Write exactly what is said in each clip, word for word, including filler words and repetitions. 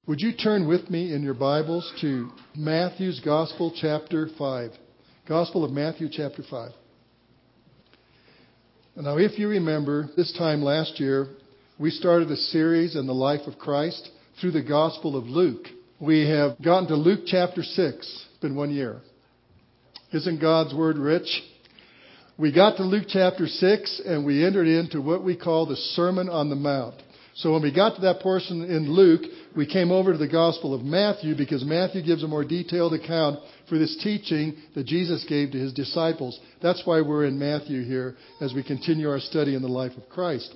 Would you turn with me in your Bibles to Matthew's Gospel, chapter five. Gospel of Matthew, chapter five. Now, if you remember, this time last year, we started a series in the life of Christ through the Gospel of Luke. We have gotten to Luke chapter six. It's been one year. Isn't God's Word rich? We got to Luke chapter six, and we entered into what we call the Sermon on the Mount. So when we got to that portion in Luke, we came over to the Gospel of Matthew because Matthew gives a more detailed account for this teaching that Jesus gave to His disciples. That's why we're in Matthew here as we continue our study in the life of Christ.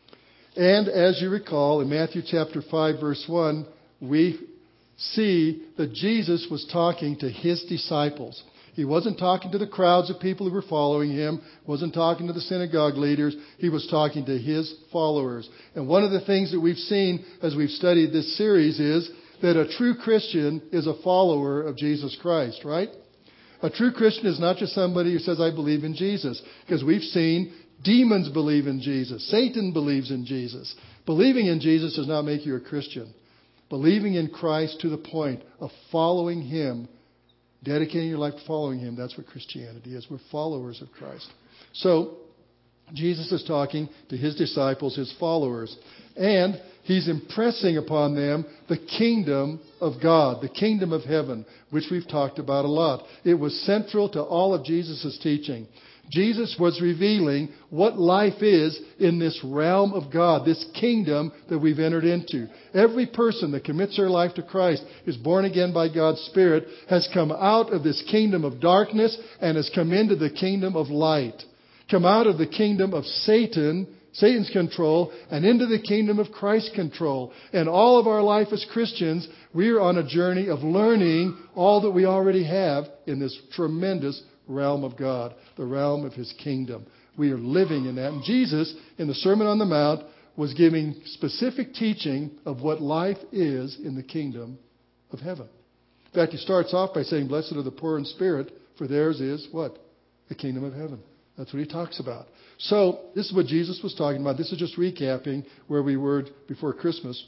And as you recall, in Matthew chapter five, verse one, we see that Jesus was talking to His disciples. He wasn't talking to the crowds of people who were following Him, wasn't talking to the synagogue leaders. He was talking to His followers. And one of the things that we've seen as we've studied this series is that a true Christian is a follower of Jesus Christ, right? A true Christian is not just somebody who says, I believe in Jesus. Because we've seen demons believe in Jesus. Satan believes in Jesus. Believing in Jesus does not make you a Christian. Believing in Christ to the point of following Him, dedicating your life to following Him, that's what Christianity is. We're followers of Christ. So, Jesus is talking to His disciples, His followers, and He's impressing upon them the kingdom of God, the kingdom of heaven, which we've talked about a lot. It was central to all of Jesus' teaching. Jesus was revealing what life is in this realm of God, this kingdom that we've entered into. Every person that commits their life to Christ, is born again by God's Spirit, has come out of this kingdom of darkness and has come into the kingdom of light. Come out of the kingdom of Satan, Satan's control, and into the kingdom of Christ's control. And all of our life as Christians, we are on a journey of learning all that we already have in this tremendous realm of God, the realm of His kingdom. We are living in that. And Jesus, in the Sermon on the Mount, was giving specific teaching of what life is in the kingdom of heaven. In fact, He starts off by saying, blessed are the poor in spirit, for theirs is what? The kingdom of heaven. That's what He talks about. So, this is what Jesus was talking about. This is just recapping where we were before Christmas.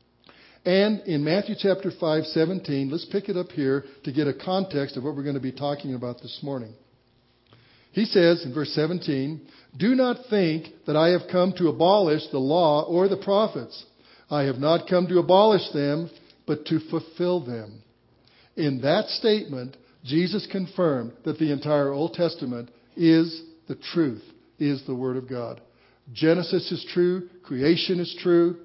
And in Matthew chapter five, seventeen, let's pick it up here to get a context of what we're going to be talking about this morning. He says in verse seventeen, do not think that I have come to abolish the law or the prophets. I have not come to abolish them, but to fulfill them. In that statement, Jesus confirmed that the entire Old Testament is the truth, is the Word of God. Genesis is true. Creation is true.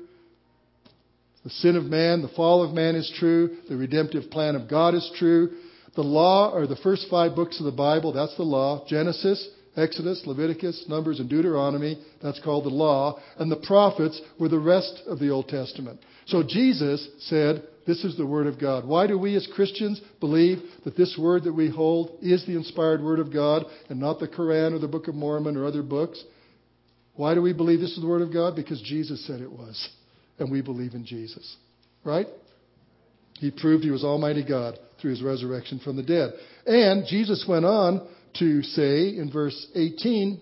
The sin of man, the fall of man is true. The redemptive plan of God is true. The law are the first five books of the Bible. That's the law. Genesis, Exodus, Leviticus, Numbers, and Deuteronomy. That's called the law. And the prophets were the rest of the Old Testament. So Jesus said, this is the Word of God. Why do we as Christians believe that this Word that we hold is the inspired Word of God and not the Quran or the Book of Mormon or other books? Why do we believe this is the Word of God? Because Jesus said it was. And we believe in Jesus. Right? He proved He was Almighty God through His resurrection from the dead. And Jesus went on to say in verse eighteen,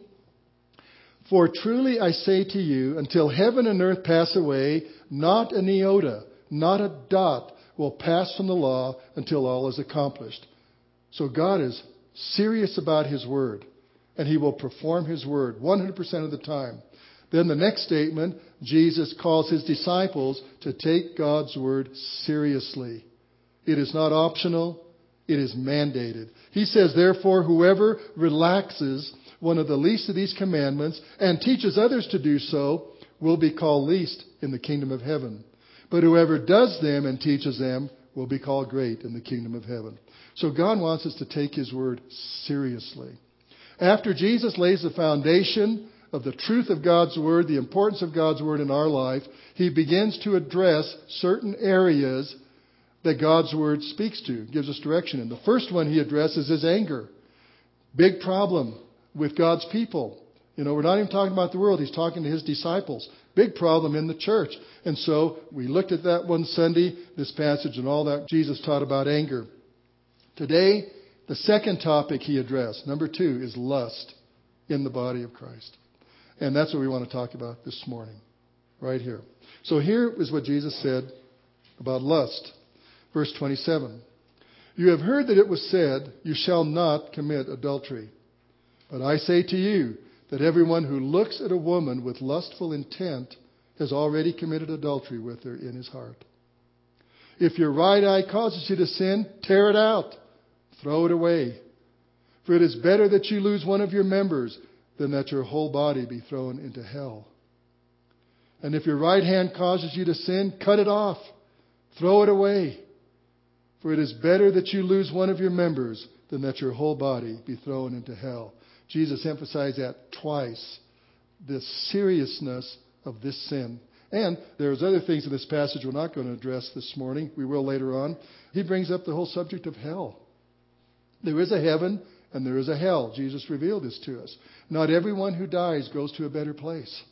for truly I say to you, until heaven and earth pass away, not an iota, not a dot will pass from the law until all is accomplished. So God is serious about His word. And He will perform His word one hundred percent of the time. Then the next statement, Jesus calls His disciples to take God's word seriously. It is not optional. It is mandated. He says, therefore, whoever relaxes one of the least of these commandments and teaches others to do so will be called least in the kingdom of heaven. But whoever does them and teaches them will be called great in the kingdom of heaven. So God wants us to take His word seriously. After Jesus lays the foundation of the truth of God's word, the importance of God's word in our life, He begins to address certain areas that God's word speaks to, gives us direction in. The first one He addresses is anger. Big problem with God's people. You know, we're not even talking about the world. He's talking to His disciples. Big problem in the church. And so we looked at that one Sunday, this passage and all that Jesus taught about anger. Today, the second topic He addressed, number two, is lust in the body of Christ. And that's what we want to talk about this morning, right here. So here is what Jesus said about lust. Verse twenty-seven. You have heard that it was said, you shall not commit adultery. But I say to you that everyone who looks at a woman with lustful intent has already committed adultery with her in his heart. If your right eye causes you to sin, tear it out. Throw it away. For it is better that you lose one of your members than that your whole body be thrown into hell. And if your right hand causes you to sin, cut it off. Throw it away. For it is better that you lose one of your members than that your whole body be thrown into hell. Jesus emphasized that twice, the seriousness of this sin. And there's other things in this passage we're not going to address this morning. We will later on. He brings up the whole subject of hell. There is a heaven and there is a hell. Jesus revealed this to us. Not everyone who dies goes to a better place.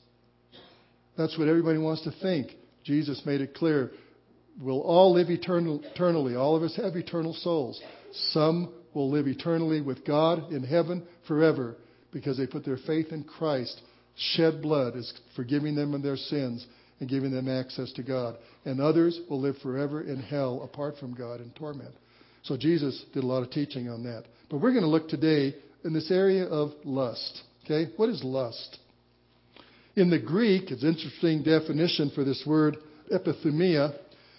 That's what everybody wants to think. Jesus made it clear. We'll all live eternal, eternally. All of us have eternal souls. Some will live eternally with God in heaven forever because they put their faith in Christ, shed blood as forgiving them of their sins and giving them access to God. And others will live forever in hell apart from God in torment. So Jesus did a lot of teaching on that. But we're going to look today in this area of lust. Okay, what is lust? In the Greek, it's an interesting definition for this word, epithumia.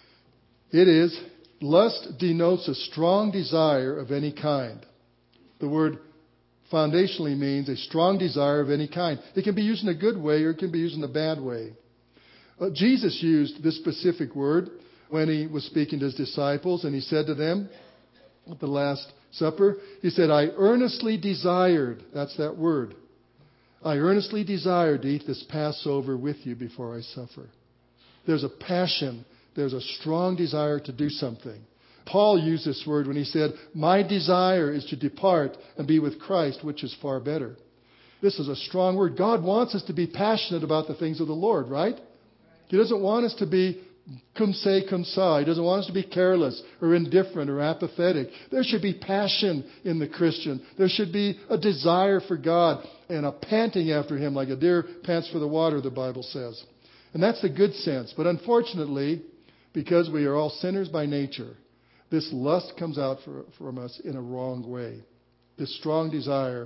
It is, lust denotes a strong desire of any kind. The word foundationally means a strong desire of any kind. It can be used in a good way or it can be used in a bad way. Uh, Jesus used this specific word when he was speaking to his disciples, and he said to them at the Last Supper, he said, I earnestly desired, that's that word, I earnestly desired to eat this Passover with you before I suffer. There's a passion. There's a strong desire to do something. Paul used this word when he said, my desire is to depart and be with Christ, which is far better. This is a strong word. God wants us to be passionate about the things of the Lord, right? He doesn't want us to be cum se, cum sa. He doesn't want us to be careless or indifferent or apathetic. There should be passion in the Christian. There should be a desire for God and a panting after Him like a deer pants for the water, the Bible says. And that's the good sense. But unfortunately, because we are all sinners by nature, this lust comes out for, from us in a wrong way. This strong desire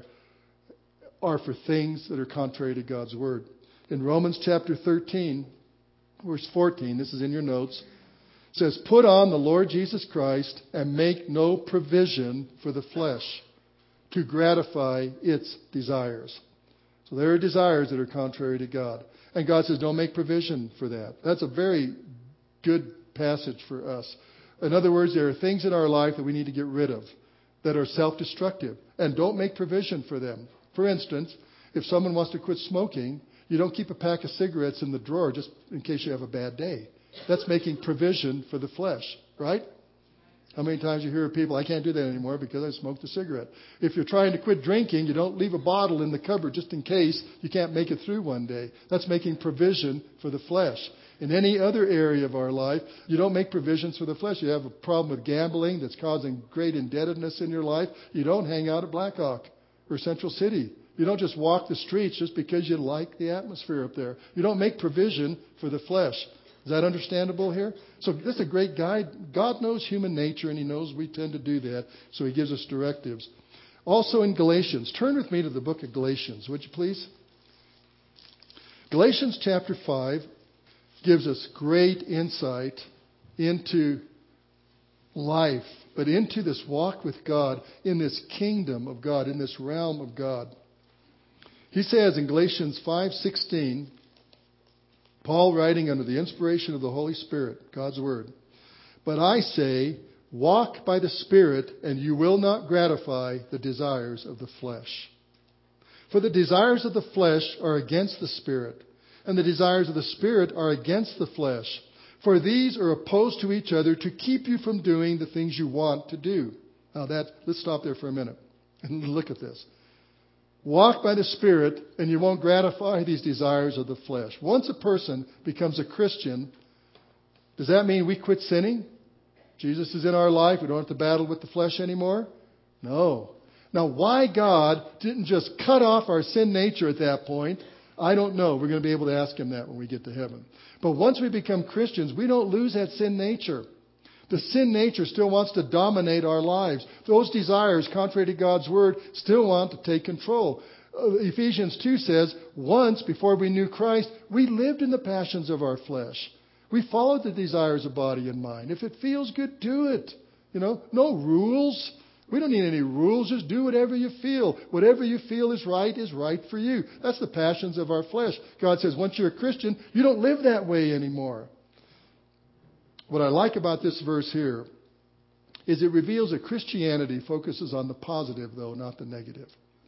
are for things that are contrary to God's Word. In Romans chapter thirteen, verse fourteen, this is in your notes, it says, put on the Lord Jesus Christ and make no provision for the flesh to gratify its desires. So there are desires that are contrary to God. And God says, don't make provision for that. That's a very good passage for us. In other words, there are things in our life that we need to get rid of that are self-destructive. And don't make provision for them. For instance, if someone wants to quit smoking, you don't keep a pack of cigarettes in the drawer just in case you have a bad day. That's making provision for the flesh, right? How many times you hear of people, I can't do that anymore because I smoked a cigarette. If you're trying to quit drinking, you don't leave a bottle in the cupboard just in case you can't make it through one day. That's making provision for the flesh. In any other area of our life, you don't make provisions for the flesh. You have a problem with gambling that's causing great indebtedness in your life. You don't hang out at Blackhawk or Central City. You don't just walk the streets just because you like the atmosphere up there. You don't make provision for the flesh. Is that understandable here? So this is a great guide. God knows human nature, and He knows we tend to do that, so He gives us directives. Also in Galatians, turn with me to the book of Galatians, would you please? Galatians chapter five gives us great insight into life, but into this walk with God, in this kingdom of God, in this realm of God. He says in Galatians five sixteen, Paul writing under the inspiration of the Holy Spirit, God's Word, but I say, walk by the Spirit, and you will not gratify the desires of the flesh. For the desires of the flesh are against the Spirit, and the desires of the Spirit are against the flesh. For these are opposed to each other to keep you from doing the things you want to do. Now that, let's stop there for a minute and look at this. Walk by the Spirit, and you won't gratify these desires of the flesh. Once a person becomes a Christian, does that mean we quit sinning? Jesus is in our life. We don't have to battle with the flesh anymore? No. Now, why God didn't just cut off our sin nature at that point, I don't know. We're going to be able to ask him that when we get to heaven. But once we become Christians, we don't lose that sin nature. The sin nature still wants to dominate our lives. Those desires, contrary to God's word, still want to take control. Uh, Ephesians two says, once, before we knew Christ, we lived in the passions of our flesh. We followed the desires of body and mind. If it feels good, do it. You know, no rules. We don't need any rules. Just do whatever you feel. Whatever you feel is right is right for you. That's the passions of our flesh. God says, once you're a Christian, you don't live that way anymore. What I like about this verse here is it reveals that Christianity focuses on the positive, though, not the negative.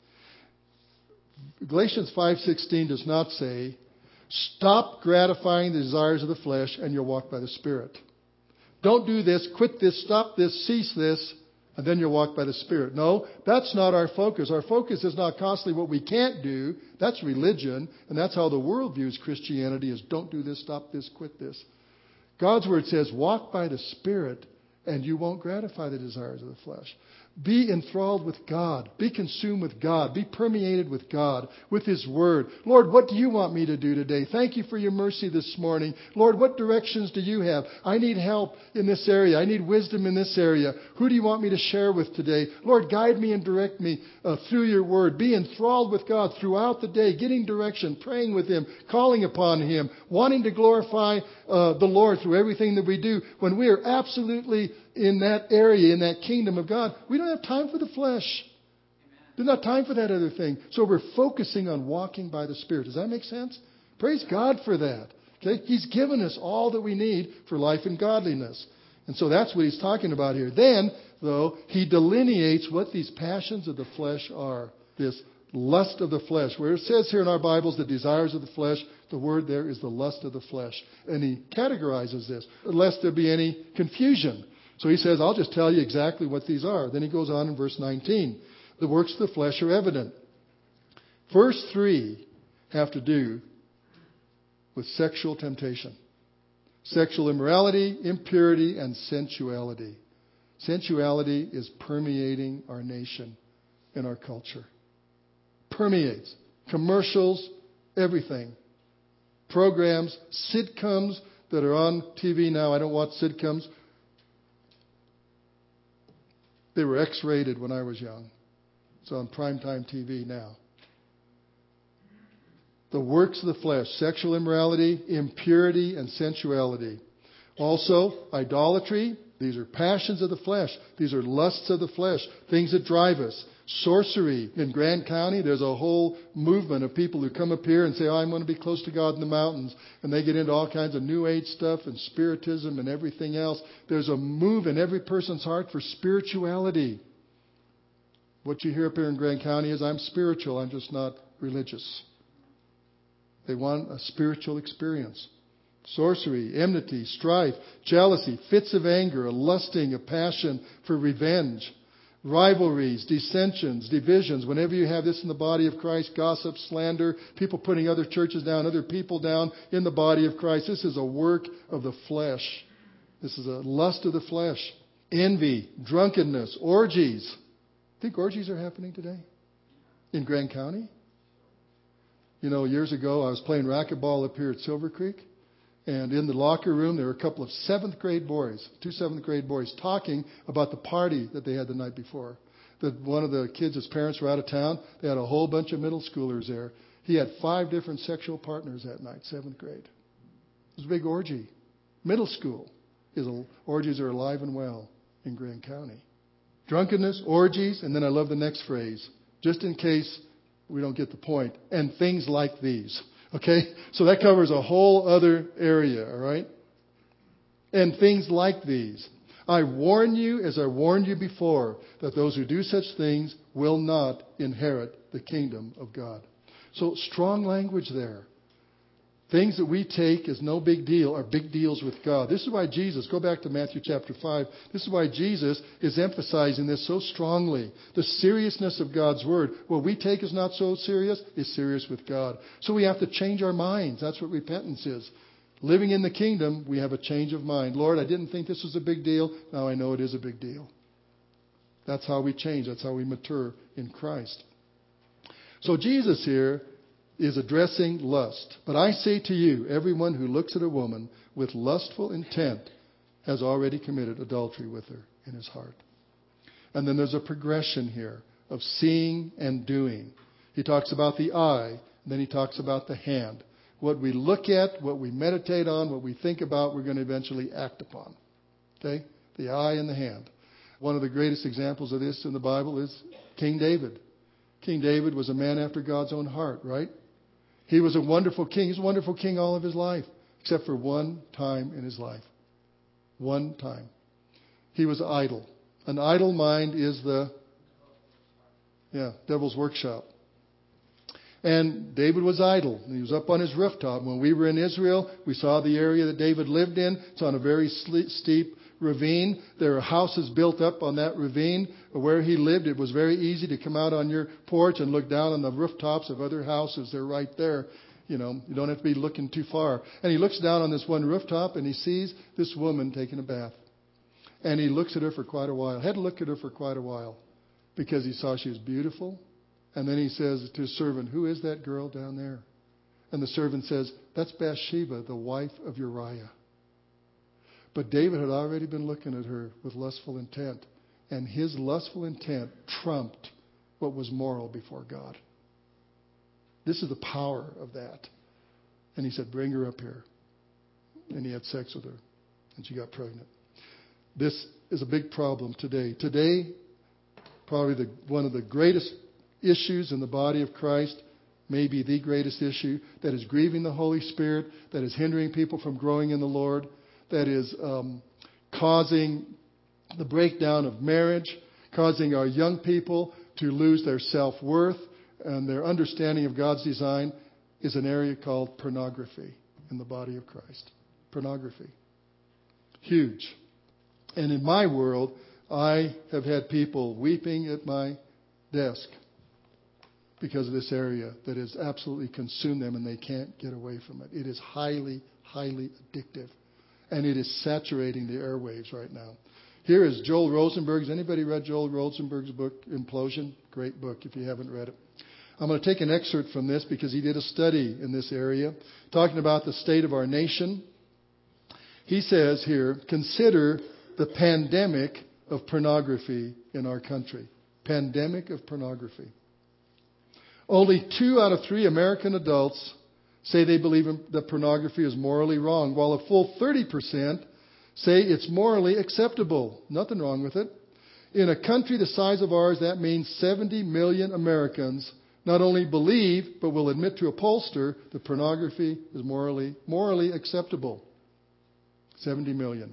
Galatians five sixteen does not say, stop gratifying the desires of the flesh and you'll walk by the Spirit. Don't do this, quit this, stop this, cease this, and then you'll walk by the Spirit. No, that's not our focus. Our focus is not constantly what we can't do. That's religion, and that's how the world views Christianity is don't do this, stop this, quit this. God's word says, walk by the Spirit, and you won't gratify the desires of the flesh. Be enthralled with God. Be consumed with God. Be permeated with God, with His Word. Lord, what do you want me to do today? Thank you for your mercy this morning. Lord, what directions do you have? I need help in this area. I need wisdom in this area. Who do you want me to share with today? Lord, guide me and direct me uh, through your Word. Be enthralled with God throughout the day, getting direction, praying with Him, calling upon Him, wanting to glorify uh, the Lord through everything that we do. When we are absolutely in that area, in that kingdom of God, we don't have time for the flesh. There's not time for that other thing. So we're focusing on walking by the Spirit. Does that make sense? Praise God for that. Okay? He's given us all that we need for life and godliness. And so that's what he's talking about here. Then, though, he delineates what these passions of the flesh are. This lust of the flesh. Where it says here in our Bibles, the desires of the flesh, the word there is the lust of the flesh. And he categorizes this, lest there be any confusion. So he says, I'll just tell you exactly what these are. Then he goes on in verse nineteen. The works of the flesh are evident. Verse three have to do with sexual temptation. Sexual immorality, impurity, and sensuality. Sensuality is permeating our nation and our culture. Permeates. Commercials, everything. Programs, sitcoms that are on T V now. I don't watch sitcoms. They were X-rated when I was young. It's on primetime T V now. The works of the flesh, sexual immorality, impurity, and sensuality. Also, idolatry. These are passions of the flesh. These are lusts of the flesh, things that drive us. Sorcery. In Grand County, there's a whole movement of people who come up here and say, oh, I'm going to be close to God in the mountains. And they get into all kinds of New Age stuff and spiritism and everything else. There's a move in every person's heart for spirituality. What you hear up here in Grand County is, I'm spiritual, I'm just not religious. They want a spiritual experience. Sorcery, enmity, strife, jealousy, fits of anger, a lusting, a passion for revenge. Rivalries, dissensions, divisions. Whenever you have this in the body of Christ, gossip, slander, people putting other churches down, other people down in the body of Christ. This is a work of the flesh. This is a lust of the flesh. Envy, drunkenness, orgies. Think orgies are happening today in Grand County? You know, years ago I was playing racquetball up here at Silver Creek. And in the locker room, there were a couple of seventh grade boys, two seventh grade boys, talking about the party that they had the night before. That one of the kids, his parents were out of town. They had a whole bunch of middle schoolers there. He had five different sexual partners that night, seventh grade. It was a big orgy. Middle school. Is a, orgies are alive and well in Grand County. Drunkenness, orgies, and then I love the next phrase, just in case we don't get the point, and things like these. Okay? So that covers a whole other area, all right? And things like these. I warn you, as I warned you before, that those who do such things will not inherit the kingdom of God. So strong language there. Things that we take as no big deal are big deals with God. This is why Jesus, go back to Matthew chapter five, this is why Jesus is emphasizing this so strongly. The seriousness of God's word. What we take as not so serious is serious with God. So we have to change our minds. That's what repentance is. Living in the kingdom, we have a change of mind. Lord, I didn't think this was a big deal. Now I know it is a big deal. That's how we change. That's how we mature in Christ. So Jesus here is addressing lust. But I say to you, everyone who looks at a woman with lustful intent has already committed adultery with her in his heart. And then there's a progression here of seeing and doing. He talks about the eye, and then he talks about the hand. What we look at, what we meditate on, what we think about, we're going to eventually act upon. Okay? The eye and the hand. One of the greatest examples of this in the Bible is King David. King David was a man after God's own heart, right? He was a wonderful king. He's a wonderful king all of his life, except for one time in his life. One time. He was idle. An idle mind is the yeah, devil's workshop. And David was idle. He was up on his rooftop. When we were in Israel, we saw the area that David lived in. It's on a very steep ravine. There are houses built up on that ravine. Where he lived, it was very easy to come out on your porch and look down on the rooftops of other houses. They're right there. You know, you don't have to be looking too far. And he looks down on this one rooftop and he sees this woman taking a bath. And he looks at her for quite a while. Had to look at her for quite a while because he saw she was beautiful. And then he says to his servant, "Who is that girl down there?" And the servant says, "That's Bathsheba, the wife of Uriah." But David had already been looking at her with lustful intent. And his lustful intent trumped what was moral before God. This is the power of that. And he said, "Bring her up here." And he had sex with her. And she got pregnant. This is a big problem today. Today, probably the, one of the greatest issues in the body of Christ, maybe the greatest issue, that is grieving the Holy Spirit, that is hindering people from growing in the Lord, that is um, causing the breakdown of marriage, causing our young people to lose their self-worth and their understanding of God's design, is an area called pornography in the body of Christ. Pornography. Huge. And in my world, I have had people weeping at my desk because of this area that has absolutely consumed them and they can't get away from it. It is highly, highly addictive. And it is saturating the airwaves right now. Here is Joel Rosenberg's. Anybody read Joel Rosenberg's book, Implosion? Great book if you haven't read it. I'm going to take an excerpt from this because he did a study in this area talking about the state of our nation. He says here, consider the pandemic of pornography in our country. Pandemic of pornography. Only two out of three American adults say they believe that pornography is morally wrong, while a full thirty percent say it's morally acceptable. Nothing wrong with it. In a country the size of ours, that means seventy million Americans not only believe, but will admit to a pollster that pornography is morally, morally acceptable. seventy million.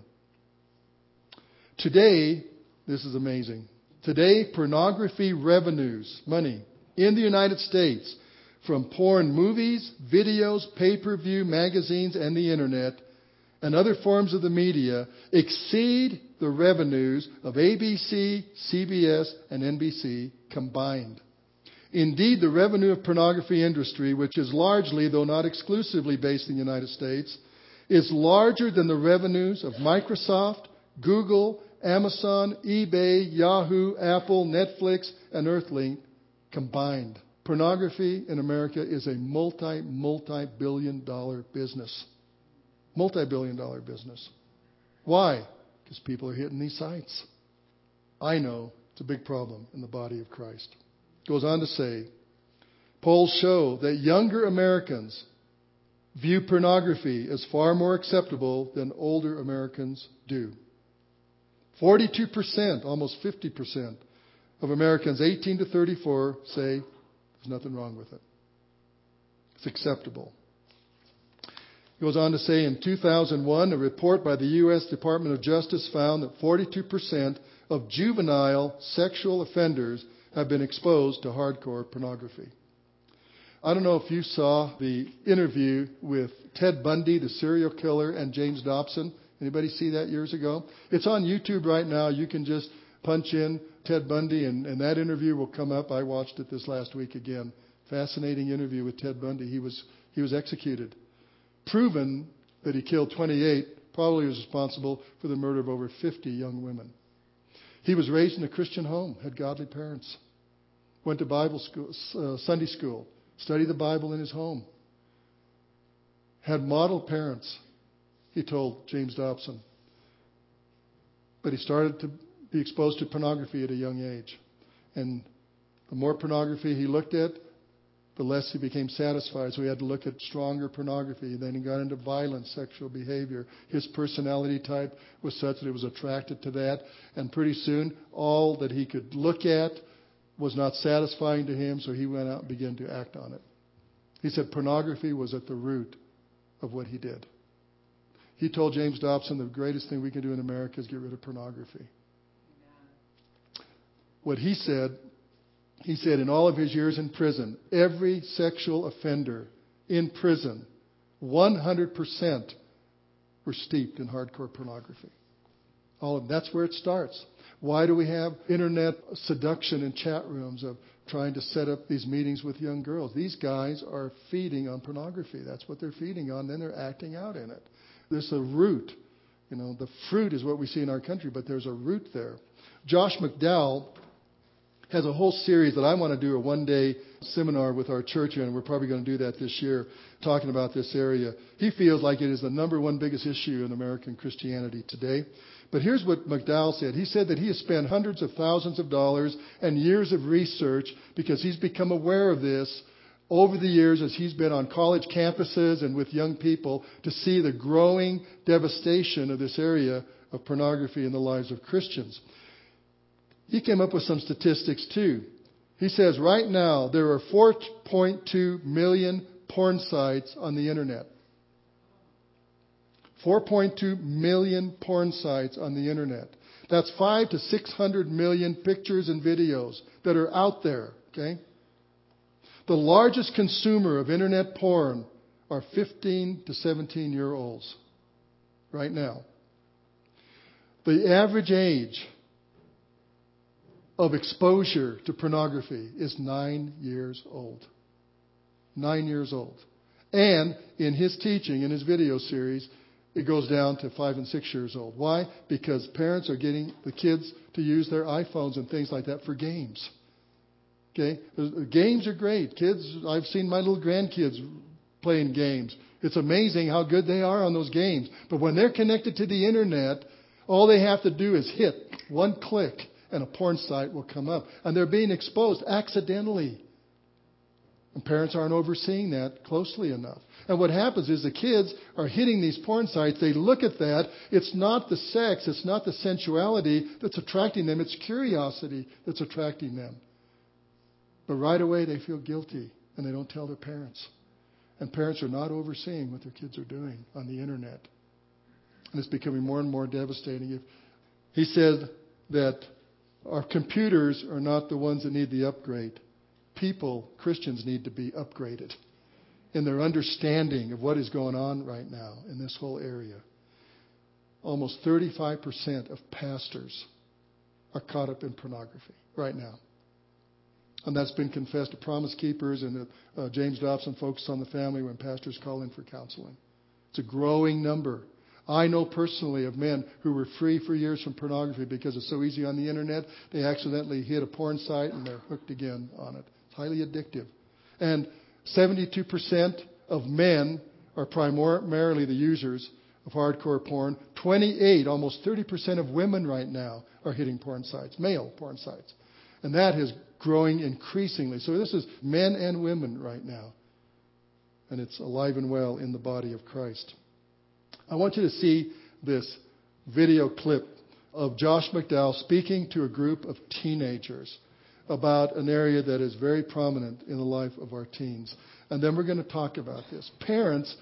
Today, this is amazing. Today, pornography revenues, money, in the United States, from porn movies, videos, pay-per-view, magazines, and the internet, and other forms of the media exceed the revenues of A B C, C B S, and N B C combined. Indeed, the revenue of pornography industry, which is largely, though not exclusively, based in the United States, is larger than the revenues of Microsoft, Google, Amazon, eBay, Yahoo, Apple, Netflix, and Earthlink combined. Pornography in America is a multi, multi-billion dollar business. Multi-billion dollar business. Why? Because people are hitting these sites. I know it's a big problem in the body of Christ. Goes on to say, polls show that younger Americans view pornography as far more acceptable than older Americans do. forty-two percent, almost fifty percent of Americans eighteen to thirty-four say there's nothing wrong with it. It's acceptable. He goes on to say in two thousand one, a report by the U S Department of Justice found that forty-two percent of juvenile sexual offenders have been exposed to hardcore pornography. I don't know if you saw the interview with Ted Bundy, the serial killer, and James Dobson. Anybody see that years ago? It's on YouTube right now. You can just punch in Ted Bundy, and, and that interview will come up. I watched it this last week again. Fascinating interview with Ted Bundy. He was he was executed. Proven that he killed twenty-eight, probably was responsible for the murder of over fifty young women. He was raised in a Christian home, had godly parents, went to Bible school, uh, Sunday school, Study the Bible in his home. Had model parents, he told James Dobson. But he started to be exposed to pornography at a young age. And the more pornography he looked at, the less he became satisfied. So he had to look at stronger pornography. Then he got into violent sexual behavior. His personality type was such that he was attracted to that. And pretty soon, all that he could look at was not satisfying to him, so he went out and began to act on it. He said pornography was at the root of what he did. He told James Dobson the greatest thing we can do in America is get rid of pornography. What he said, he said in all of his years in prison, every sexual offender in prison, one hundred percent were steeped in hardcore pornography. All of them. That's where it starts. Why do we have internet seduction in chat rooms of trying to set up these meetings with young girls? These guys are feeding on pornography. That's what they're feeding on. Then they're acting out in it. There's a root. You know, the fruit is what we see in our country, but there's a root there. Josh McDowell has a whole series that I want to do a one-day seminar with our church here, and we're probably going to do that this year, talking about this area. He feels like it is the number one biggest issue in American Christianity today. But here's what McDowell said. He said that he has spent hundreds of thousands of dollars and years of research because he's become aware of this over the years as he's been on college campuses and with young people to see the growing devastation of this area of pornography in the lives of Christians. He came up with some statistics too. He says right now there are four point two million porn sites on the internet. four point two million porn sites on the internet. That's five to six hundred million pictures and videos that are out there. Okay? The largest consumer of internet porn are fifteen to seventeen year olds right now. The average age of exposure to pornography is nine years old. Nine years old. And in his teaching, in his video series, it goes down to five and six years old. Why? Because parents are getting the kids to use their iPhones and things like that for games. Okay? Games are great. Kids, I've seen my little grandkids playing games. It's amazing how good they are on those games. But when they're connected to the internet, all they have to do is hit one click and a porn site will come up. And they're being exposed accidentally. And parents aren't overseeing that closely enough. And what happens is the kids are hitting these porn sites. They look at that. It's not the sex. It's not the sensuality that's attracting them. It's curiosity that's attracting them. But right away they feel guilty and they don't tell their parents. And parents are not overseeing what their kids are doing on the internet. And it's becoming more and more devastating. He said that our computers are not the ones that need the upgrade. People, Christians, need to be upgraded in their understanding of what is going on right now in this whole area. Almost thirty-five percent of pastors are caught up in pornography right now. And that's been confessed to Promise Keepers and uh, James Dobson Focus on the Family when pastors call in for counseling. It's a growing number. I know personally of men who were free for years from pornography because it's so easy on the internet. They accidentally hit a porn site and they're hooked again on it. It's highly addictive. And seventy-two percent of men are primarily the users of hardcore porn. twenty-eight, almost thirty percent of women right now are hitting porn sites, male porn sites. And that is growing increasingly. So this is men and women right now. And it's alive and well in the body of Christ. I want you to see this video clip of Josh McDowell speaking to a group of teenagers about an area that is very prominent in the life of our teens. And then we're going to talk about this. Parents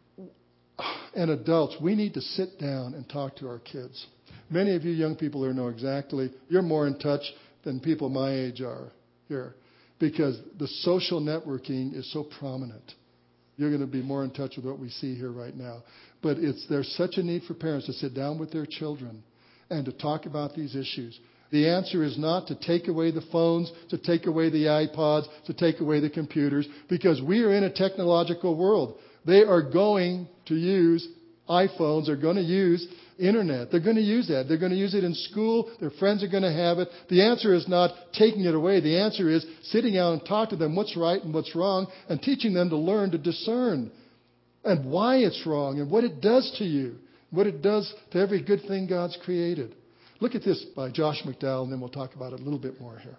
and adults, we need to sit down and talk to our kids. Many of you young people here know exactly, you're more in touch than people my age are here because the social networking is so prominent. You're going to be more in touch with what we see here right now. But it's there's such a need for parents to sit down with their children and to talk about these issues. The answer is not to take away the phones, to take away the iPods, to take away the computers, because we are in a technological world. They are going to use iPhones, are going to use internet. They're going to use that. They're going to use it in school. Their friends are going to have it. The answer is not taking it away. The answer is sitting down and talk to them what's right and what's wrong and teaching them to learn to discern and why it's wrong and what it does to you, what it does to every good thing God's created. Look at this by Josh McDowell, and then we'll talk about it a little bit more here.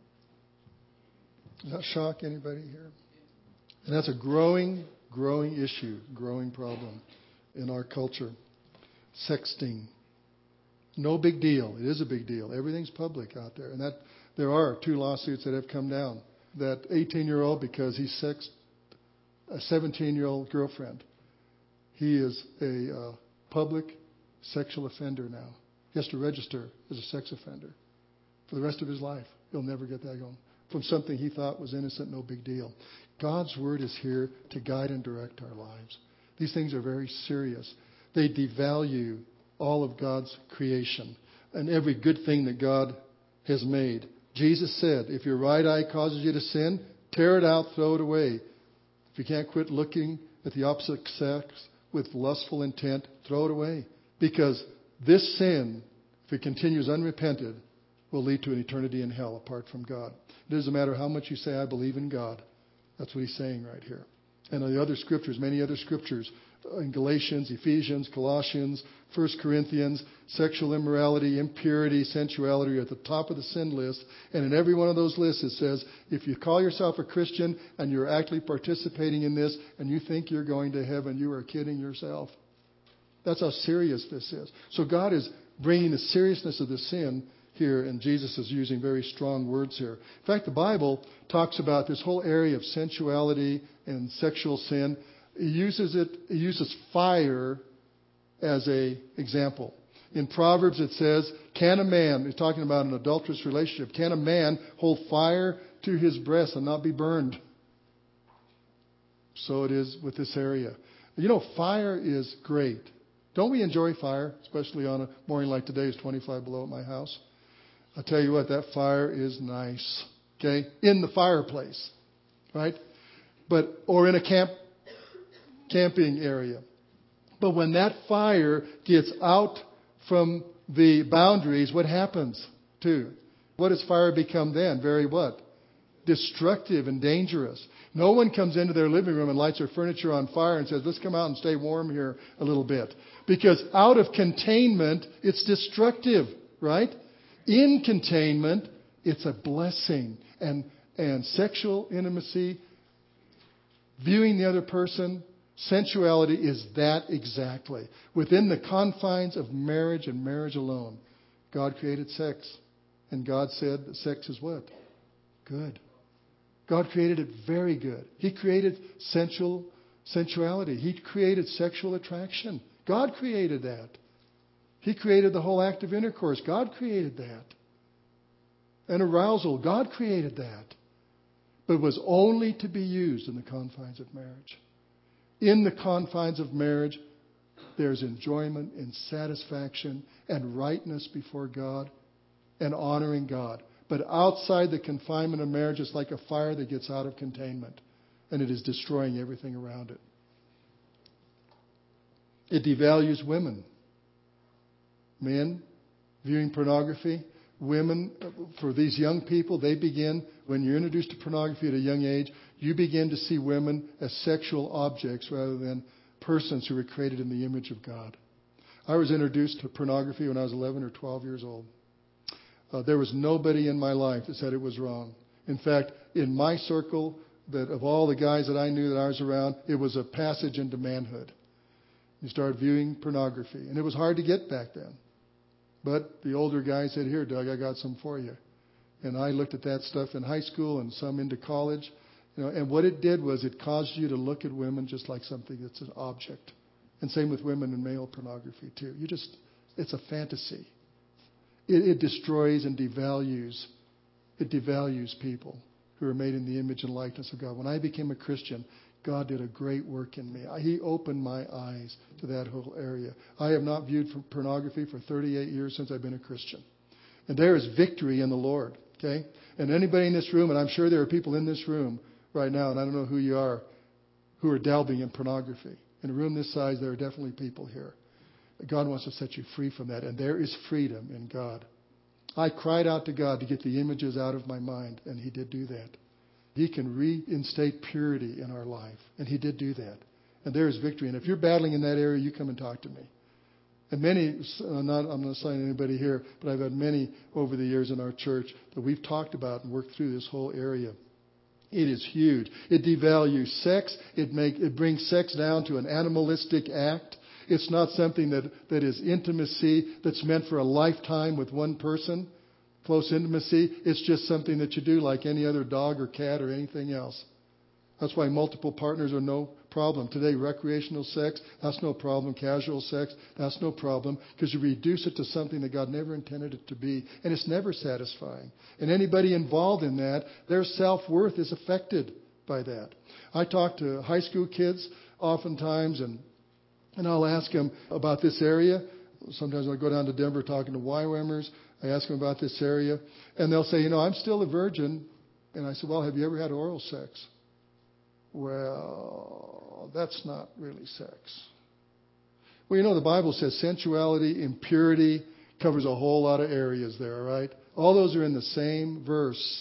Does that shock anybody here? And that's a growing, growing issue, growing problem in our culture. Sexting. No big deal. It is a big deal. Everything's public out there. And that there are two lawsuits that have come down. That eighteen-year-old, because he sexed a seventeen-year-old girlfriend, he is a uh, public sexual offender now. He has to register as a sex offender for the rest of his life. He'll never get that going. From something he thought was innocent, no big deal. God's Word is here to guide and direct our lives. These things are very serious. They devalue all of God's creation and every good thing that God has made. Jesus said, if your right eye causes you to sin, tear it out, throw it away. If you can't quit looking at the opposite sex with lustful intent, throw it away. Because this sin, if it continues unrepented, will lead to an eternity in hell apart from God. It doesn't matter how much you say, I believe in God. That's what he's saying right here. And in the other scriptures, many other scriptures, in Galatians, Ephesians, Colossians, First Corinthians, sexual immorality, impurity, sensuality are at the top of the sin list. And in every one of those lists it says, if you call yourself a Christian and you're actually participating in this and you think you're going to heaven, you are kidding yourself. That's how serious this is. So God is bringing the seriousness of the sin here, and Jesus is using very strong words here. In fact, the Bible talks about this whole area of sensuality and sexual sin. It uses it. It uses fire as a example. In Proverbs, it says, "Can a man?" He's talking about an adulterous relationship. Can a man hold fire to his breast and not be burned? So it is with this area. You know, fire is great. Don't we enjoy fire, especially on a morning like today? It's twenty-five below at my house. I'll tell you what, that fire is nice. Okay, in the fireplace, right? But or in a camp camping area. But when that fire gets out from the boundaries, what happens too? What does fire become then? Very what? Destructive and dangerous. No one comes into their living room and lights their furniture on fire and says, let's come out and stay warm here a little bit. Because out of containment, it's destructive, right? In containment, it's a blessing. And, and sexual intimacy, viewing the other person, sensuality is that exactly. Within the confines of marriage and marriage alone, God created sex. And God said that sex is what? Good. God created it very good. He created sensual sensuality. He created sexual attraction. God created that. He created the whole act of intercourse. God created that. And arousal. God created that. But it was only to be used in the confines of marriage. In the confines of marriage, there's enjoyment and satisfaction and rightness before God and honoring God. But outside the confinement of marriage, it's like a fire that gets out of containment. And it is destroying everything around it. It devalues women. Men viewing pornography. Women, for these young people, they begin, when you're introduced to pornography at a young age, you begin to see women as sexual objects rather than persons who were created in the image of God. I was introduced to pornography when I was eleven or twelve years old. Uh, there was nobody in my life that said it was wrong. In fact, in my circle, that of all the guys that I knew that I was around, it was a passage into manhood. You start viewing pornography. And it was hard to get back then. But the older guy said, here, Doug, I got some for you. And I looked at that stuff in high school and some into college. You know, and what it did was it caused you to look at women just like something that's an object. And same with women and male pornography, too. You just, it's a fantasy. It, it destroys and devalues. It devalues people who are made in the image and likeness of God. When I became a Christian, God did a great work in me. He opened my eyes to that whole area. I have not viewed pornography for thirty-eight years since I've been a Christian. And there is victory in the Lord, okay? And anybody in this room, and I'm sure there are people in this room right now, and I don't know who you are, who are dabbling in pornography. In a room this size, there are definitely people here. God wants to set you free from that. And there is freedom in God. I cried out to God to get the images out of my mind, and He did do that. He can reinstate purity in our life, and He did do that. And there is victory. And if you're battling in that area, you come and talk to me. And many, I'm not, I'm not saying anybody here, but I've had many over the years in our church that we've talked about and worked through this whole area. It is huge. It devalues sex. It make it brings sex down to an animalistic act. It's not something that, that is intimacy that's meant for a lifetime with one person, close intimacy. It's just something that you do like any other dog or cat or anything else. That's why multiple partners are no problem. Today, recreational sex, that's no problem. Casual sex, that's no problem. Because you reduce it to something that God never intended it to be. And it's never satisfying. And anybody involved in that, their self-worth is affected by that. I talk to high school kids oftentimes, and and I'll ask them about this area. Sometimes I go down to Denver talking to Y WAMers. I ask them about this area. And they'll say, you know, I'm still a virgin. And I said, well, have you ever had oral sex? Well, that's not really sex. Well, you know, the Bible says sensuality, impurity, covers a whole lot of areas there, right? All those are in the same verse.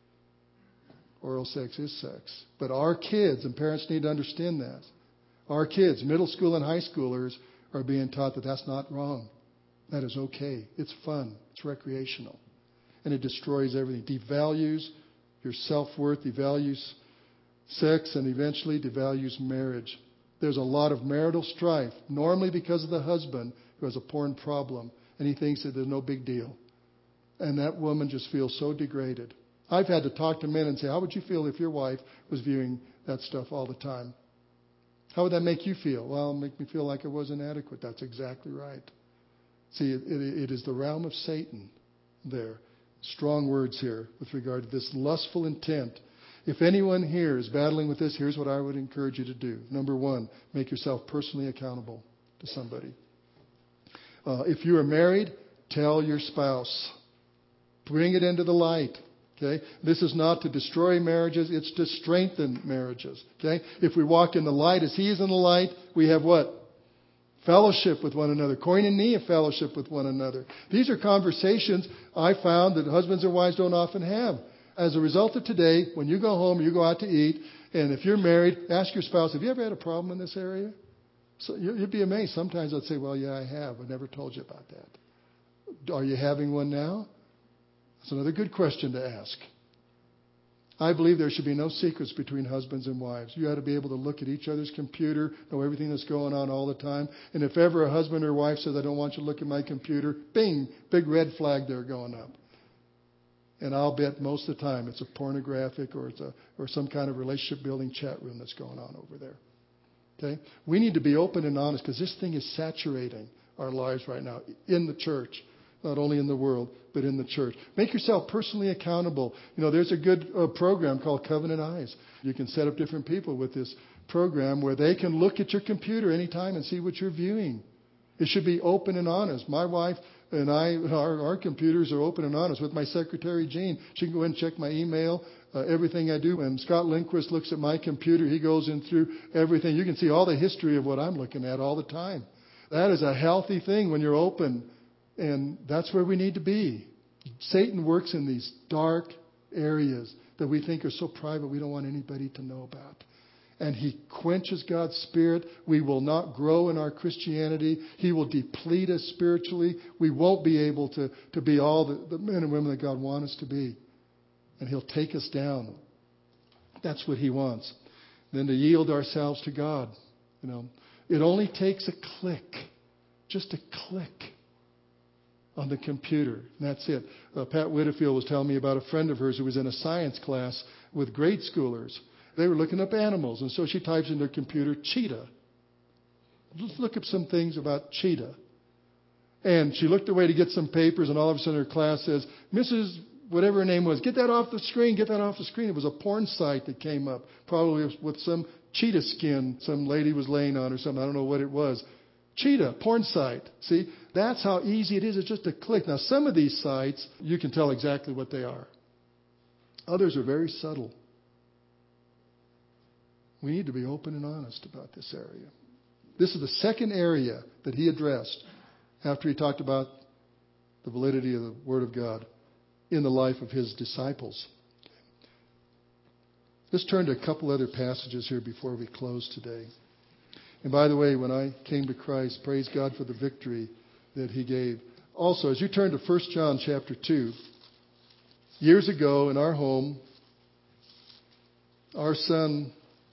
Oral sex is sex. But our kids, and parents need to understand that, our kids, middle school and high schoolers, are being taught that that's not wrong. That is okay. It's fun. It's recreational. And it destroys everything. Devalues your self-worth, devalues sex, and eventually devalues marriage. There's a lot of marital strife, normally because of the husband who has a porn problem, and he thinks that there's no big deal. And that woman just feels so degraded. I've had to talk to men and say, how would you feel if your wife was viewing that stuff all the time? How would that make you feel? Well, it'll make me feel like I wasn't adequate. That's exactly right. See, it, it, it is the realm of Satan there. Strong words here with regard to this lustful intent. If anyone here is battling with this, here's what I would encourage you to do. Number one, make yourself personally accountable to somebody. Uh, if you are married, tell your spouse. Bring it into the light. Okay? This is not to destroy marriages, it's to strengthen marriages. Okay? If we walk in the light as He is in the light, we have what? Fellowship with one another. Koinonia fellowship with one another. These are conversations I found that husbands and wives don't often have. As a result of today, when you go home, you go out to eat, and if you're married, ask your spouse, have you ever had a problem in this area? So you'd be amazed. Sometimes I'd say, well, yeah, I have. I never told you about that. Are you having one now? That's another good question to ask. I believe there should be no secrets between husbands and wives. You ought to be able to look at each other's computer, know everything that's going on all the time. And if ever a husband or wife says, I don't want you to look at my computer, bing, big red flag there going up. And I'll bet most of the time it's a pornographic or it's a or some kind of relationship building chat room that's going on over there. Okay? We need to be open and honest because this thing is saturating our lives right now in the church. Not only in the world, but in the church. Make yourself personally accountable. You know, there's a good uh, program called Covenant Eyes. You can set up different people with this program where they can look at your computer anytime and see what you're viewing. It should be open and honest. My wife and I, our, our computers are open and honest. With my secretary, Jean, she can go in and check my email, uh, everything I do. When Scott Lindquist looks at my computer, he goes in through everything. You can see all the history of what I'm looking at all the time. That is a healthy thing when you're open. And that's where we need to be. Satan works in these dark areas that we think are so private we don't want anybody to know about. And he quenches God's Spirit. We will not grow in our Christianity. He will deplete us spiritually. We won't be able to, to be all the, the men and women that God wants us to be. And He'll take us down. That's what He wants. Then to yield ourselves to God. You know, it only takes a click. Just a click. On the computer. And that's it. Uh, Pat Whittefield was telling me about a friend of hers who was in a science class with grade schoolers. They were looking up animals. And so she types in their computer, cheetah. Let's look up some things about cheetah. And she looked away to get some papers, and all of a sudden her class says, Missus whatever her name was, get that off the screen, get that off the screen. It was a porn site that came up, probably with some cheetah skin some lady was laying on or something. I don't know what it was. Cheetah, porn site. See, that's how easy it is. It's just a click. Now, some of these sites, you can tell exactly what they are. Others are very subtle. We need to be open and honest about this area. This is the second area that he addressed after he talked about the validity of the Word of God in the life of his disciples. Let's turn to a couple other passages here before we close today. And by the way, when I came to Christ, praise God for the victory that he gave. Also, as you turn to First John chapter two, years ago in our home, our son,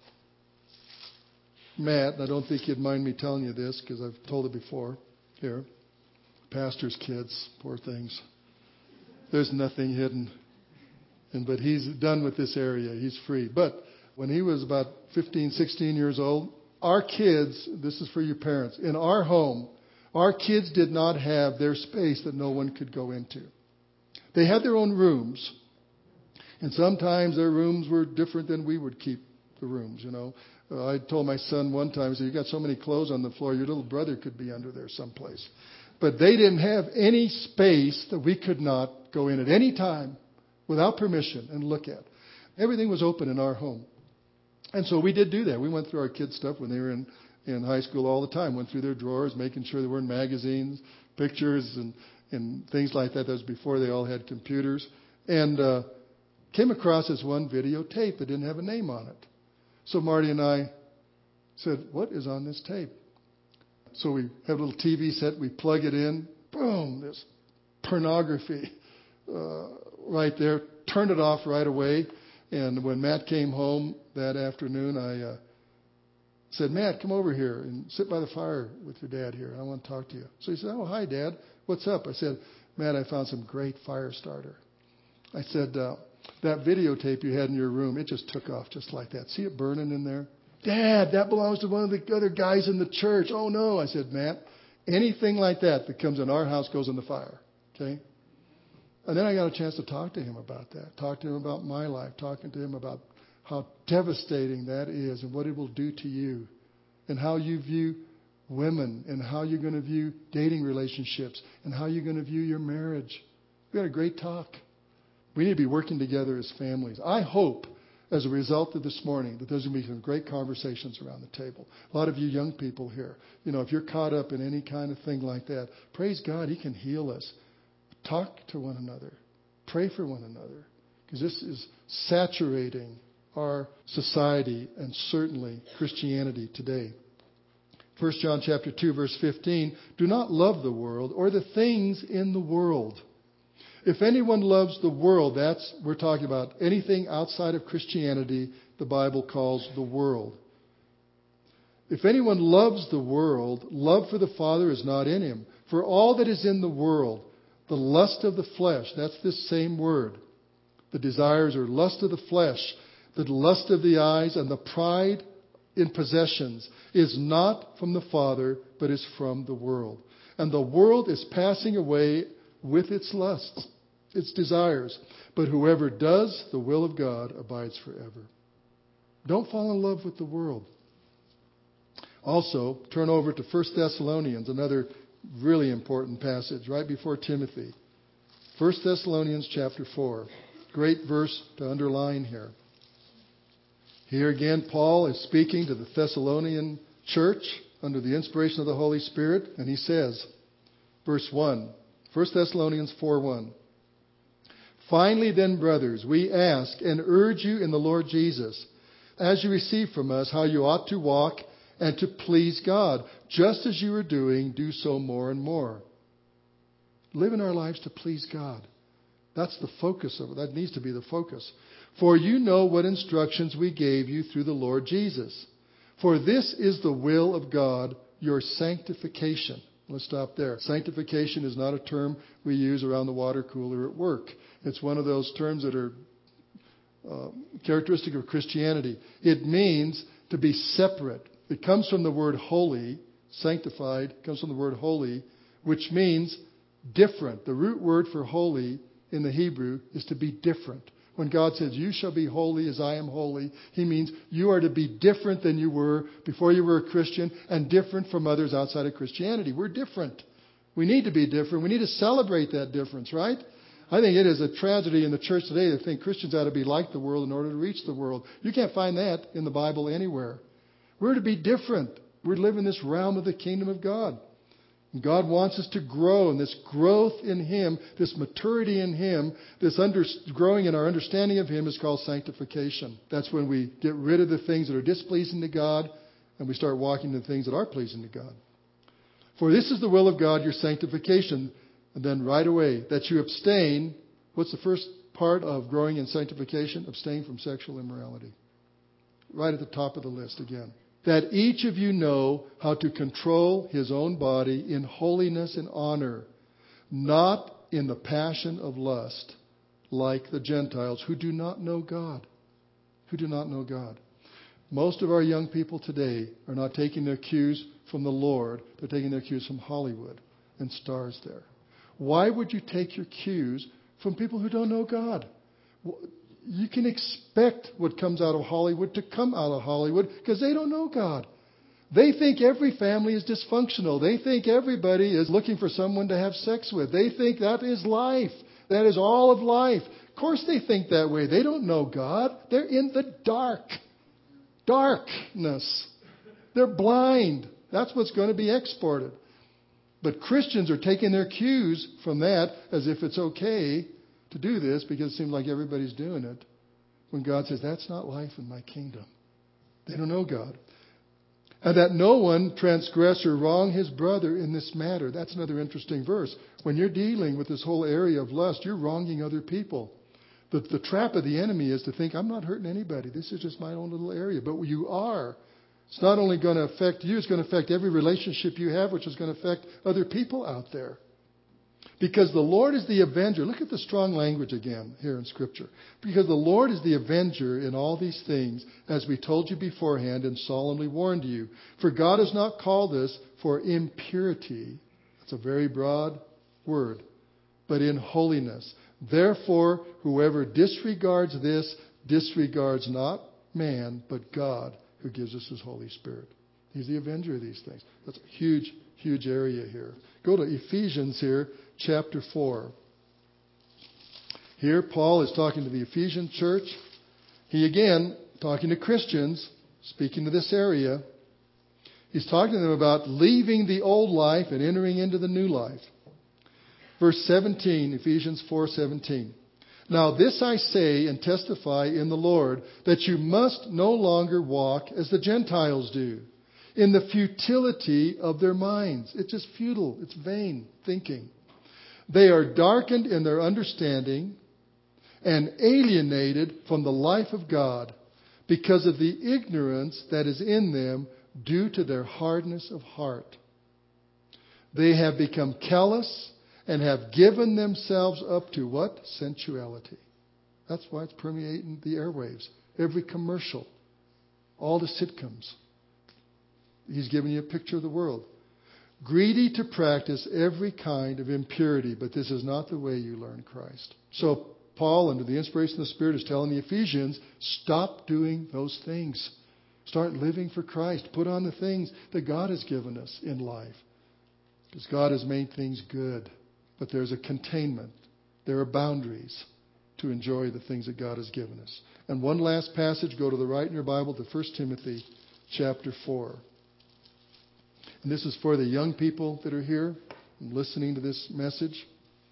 Matt, and I don't think you'd mind me telling you this because I've told it before here, pastor's kids, poor things. There's nothing hidden. And, but he's done with this area. He's free. But when he was about fifteen, sixteen years old, our kids, this is for your parents, in our home, our kids did not have their space that no one could go into. They had their own rooms. And sometimes their rooms were different than we would keep the rooms, you know. Uh, I told my son one time, I said, you got so many clothes on the floor, your little brother could be under there someplace. But they didn't have any space that we could not go in at any time without permission and look at. Everything was open in our home. And so we did do that. We went through our kids' stuff when they were in, in high school all the time. Went through their drawers, making sure there weren't magazines, pictures, and, and things like that. That was before they all had computers. And uh, came across this one videotape that didn't have a name on it. So Marty and I said, what is on this tape? So we have a little T V set. We plug it in. Boom, this pornography uh, right there. Turned it off right away. And when Matt came home that afternoon, I uh, said, Matt, come over here and sit by the fire with your dad here. I want to talk to you. So he said, oh, hi, Dad. What's up? I said, Matt, I found some great fire starter. I said, uh, that videotape you had in your room, it just took off just like that. See it burning in there? Dad, that belongs to one of the other guys in the church. Oh, no. I said, Matt, anything like that that comes in our house goes in the fire. Okay? And then I got a chance to talk to him about that. Talk to him about my life. Talking to him about how devastating that is and what it will do to you. And how you view women. And how you're going to view dating relationships. And how you're going to view your marriage. We had a great talk. We need to be working together as families. I hope, as a result of this morning, that there's going to be some great conversations around the table. A lot of you young people here, you know, if you're caught up in any kind of thing like that, praise God, He can heal us. Talk to one another. Pray for one another. Because this is saturating our society and certainly Christianity today. First John chapter two, verse fifteen, do not love the world or the things in the world. If anyone loves the world, that's, we're talking about anything outside of Christianity, the Bible calls the world. If anyone loves the world, love for the Father is not in him. For all that is in the world, the lust of the flesh, that's this same word. The desires or lust of the flesh, the lust of the eyes, and the pride in possessions is not from the Father, but is from the world. And the world is passing away with its lusts, its desires. But whoever does the will of God abides forever. Don't fall in love with the world. Also, turn over to First Thessalonians, another really important passage right before Timothy. First Thessalonians chapter four. Great verse to underline here. Here again, Paul is speaking to the Thessalonian church under the inspiration of the Holy Spirit. And he says, verse one, First Thessalonians four one. Finally then, brothers, we ask and urge you in the Lord Jesus, as you receive from us how you ought to walk and to please God, just as you are doing, do so more and more. Live in our lives to please God. That's the focus of it. That needs to be the focus. For you know what instructions we gave you through the Lord Jesus. For this is the will of God, your sanctification. Let's stop there. Sanctification is not a term we use around the water cooler at work. It's one of those terms that are uh, characteristic of Christianity. It means to be separate. It comes from the word holy, sanctified, comes from the word holy, which means different. The root word for holy in the Hebrew is to be different. When God says, you shall be holy as I am holy, He means you are to be different than you were before you were a Christian and different from others outside of Christianity. We're different. We need to be different. We need to celebrate that difference, right? I think it is a tragedy in the church today to think Christians ought to be like the world in order to reach the world. You can't find that in the Bible anywhere. We're to be different. We live in this realm of the kingdom of God. And God wants us to grow, and this growth in Him, this maturity in Him, this under, growing in our understanding of Him is called sanctification. That's when we get rid of the things that are displeasing to God, and we start walking in the things that are pleasing to God. For this is the will of God, your sanctification. And then right away, that you abstain. What's the first part of growing in sanctification? Abstain from sexual immorality. Right at the top of the list again. That each of you know how to control his own body in holiness and honor, not in the passion of lust, like the Gentiles who do not know God. Who do not know God. Most of our young people today are not taking their cues from the Lord. They're taking their cues from Hollywood and stars there. Why would you take your cues from people who don't know God? You can expect what comes out of Hollywood to come out of Hollywood because they don't know God. They think every family is dysfunctional. They think everybody is looking for someone to have sex with. They think that is life. That is all of life. Of course they think that way. They don't know God. They're in the dark. Darkness. They're blind. That's what's going to be exported. But Christians are taking their cues from that as if it's okay to do this because it seems like everybody's doing it. When God says, that's not life in my kingdom. They don't know God. And that no one transgress or wrong his brother in this matter. That's another interesting verse. When you're dealing with this whole area of lust, you're wronging other people. The, the trap of the enemy is to think, I'm not hurting anybody. This is just my own little area. But you are. It's not only going to affect you, it's going to affect every relationship you have, which is going to affect other people out there. Because the Lord is the avenger. Look at the strong language again here in Scripture. Because the Lord is the avenger in all these things, as we told you beforehand and solemnly warned you. For God has not called us for impurity. That's a very broad word. But in holiness. Therefore, whoever disregards this, disregards not man, but God, who gives us His Holy Spirit. He's the avenger of these things. That's a huge, huge area here. Go to Ephesians here. Chapter four. Here Paul is talking to the Ephesian church. He again, talking to Christians, speaking to this area. He's talking to them about leaving the old life and entering into the new life. Verse seventeen, Ephesians four seventeen. Now this I say and testify in the Lord, that you must no longer walk as the Gentiles do, in the futility of their minds. It's just futile. It's vain thinking. They are darkened in their understanding and alienated from the life of God because of the ignorance that is in them due to their hardness of heart. They have become callous and have given themselves up to what? Sensuality. That's why it's permeating the airwaves. Every commercial, all the sitcoms. He's giving you a picture of the world. Greedy to practice every kind of impurity, but this is not the way you learn Christ. So Paul, under the inspiration of the Spirit, is telling the Ephesians, stop doing those things. Start living for Christ. Put on the things that God has given us in life. Because God has made things good. But there's a containment. There are boundaries to enjoy the things that God has given us. And one last passage, go to the right in your Bible to First Timothy chapter four. And this is for the young people that are here and listening to this message.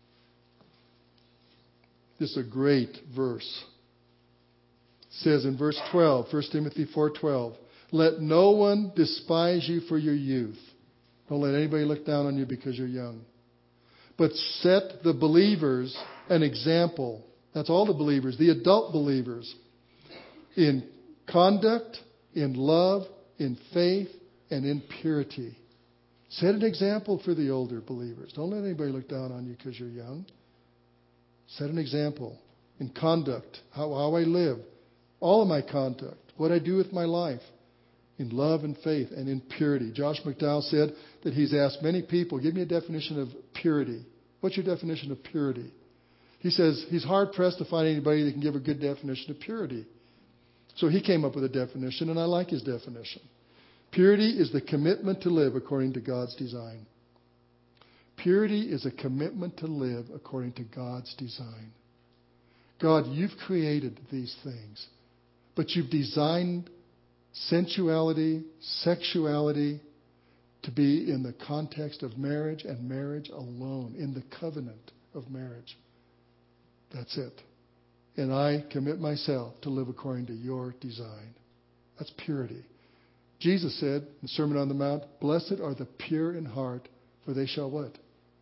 This is a great verse. It says in verse twelve, First Timothy four twelve, let no one despise you for your youth. Don't let anybody look down on you because you're young. But set the believers an example. That's all the believers, the adult believers. In conduct, in love, in faith, and in purity. Set an example for the older believers. Don't let anybody look down on you because you're young. Set an example in conduct, how, how I live, all of my conduct, what I do with my life, in love and faith and in purity. Josh McDowell said that he's asked many people, give me a definition of purity. What's your definition of purity? He says he's hard-pressed to find anybody that can give a good definition of purity. So he came up with a definition, and I like his definition. Purity is the commitment to live according to God's design. Purity is a commitment to live according to God's design. God, you've created these things, but you've designed sensuality, sexuality, to be in the context of marriage and marriage alone, in the covenant of marriage. That's it. And I commit myself to live according to your design. That's purity. Jesus said in the Sermon on the Mount, blessed are the pure in heart, for they shall what?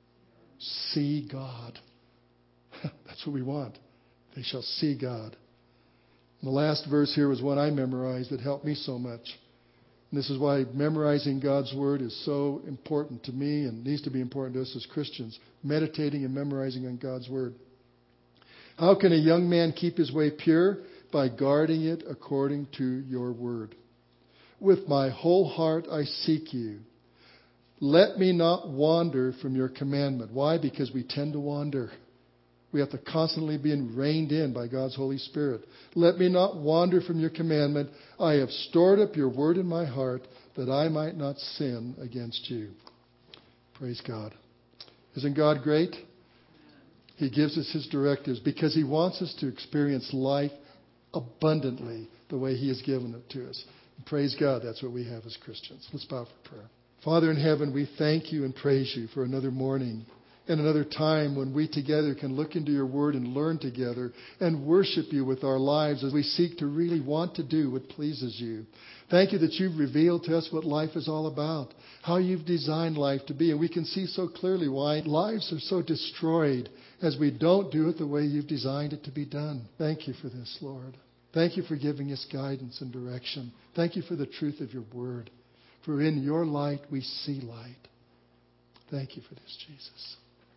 See God. That's what we want. They shall see God. And the last verse here was one I memorized that helped me so much. And this is why memorizing God's Word is so important to me and needs to be important to us as Christians. Meditating and memorizing on God's Word. How can a young man keep his way pure? By guarding it according to your word. With my whole heart I seek you. Let me not wander from your commandment. Why? Because we tend to wander. We have to constantly be reined in by God's Holy Spirit. Let me not wander from your commandment. I have stored up your word in my heart that I might not sin against you. Praise God. Isn't God great? He gives us His directives because He wants us to experience life abundantly the way He has given it to us. And praise God, that's what we have as Christians. Let's bow for prayer. Father in heaven, we thank you and praise you for another morning and another time when we together can look into your word and learn together and worship you with our lives as we seek to really want to do what pleases you. Thank you that you've revealed to us what life is all about, how you've designed life to be. And we can see so clearly why lives are so destroyed as we don't do it the way you've designed it to be done. Thank you for this, Lord. Thank you for giving us guidance and direction. Thank you for the truth of your word. For in your light we see light. Thank you for this, Jesus.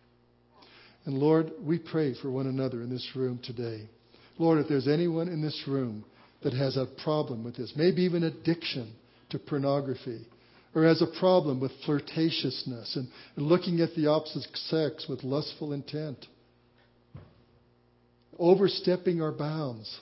And Lord, we pray for one another in this room today. Lord, if there's anyone in this room that has a problem with this, maybe even addiction to pornography, or has a problem with flirtatiousness and looking at the opposite sex with lustful intent, overstepping our bounds,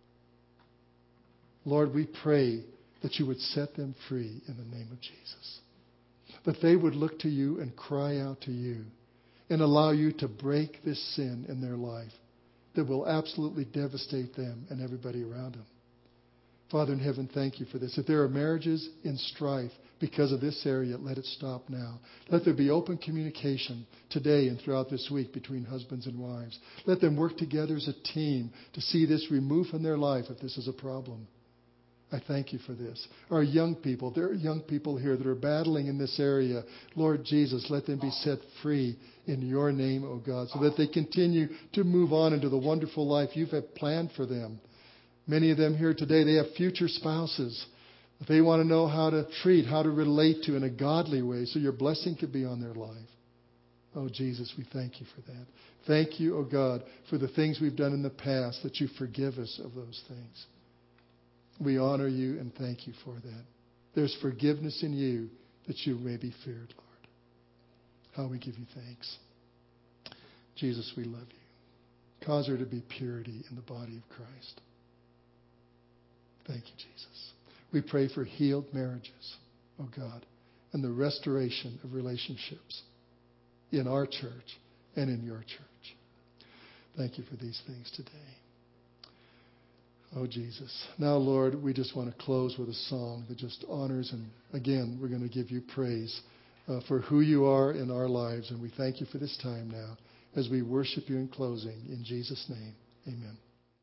Lord, we pray that you would set them free in the name of Jesus. That they would look to you and cry out to you and allow you to break this sin in their life that will absolutely devastate them and everybody around them. Father in heaven, thank you for this. If there are marriages in strife because of this area, let it stop now. Let there be open communication today and throughout this week between husbands and wives. Let them work together as a team to see this removed from their life if this is a problem. I thank you for this. Our young people, there are young people here that are battling in this area. Lord Jesus, let them be set free in your name, O God, so that they continue to move on into the wonderful life you've had planned for them. Many of them here today, they have future spouses. They want to know how to treat, how to relate to in a godly way so your blessing could be on their life. Oh, Jesus, we thank you for that. Thank you, oh God, for the things we've done in the past, that you forgive us of those things. We honor you and thank you for that. There's forgiveness in you that you may be feared, Lord. How we give you thanks. Jesus, we love you. Cause there to be purity in the body of Christ. Thank you, Jesus. We pray for healed marriages, oh God, and the restoration of relationships in our church and in your church. Thank you for these things today. Oh, Jesus. Now, Lord, we just want to close with a song that just honors, and again, we're going to give you praise uh, for who you are in our lives, and we thank you for this time now as we worship you in closing. In Jesus' name, amen.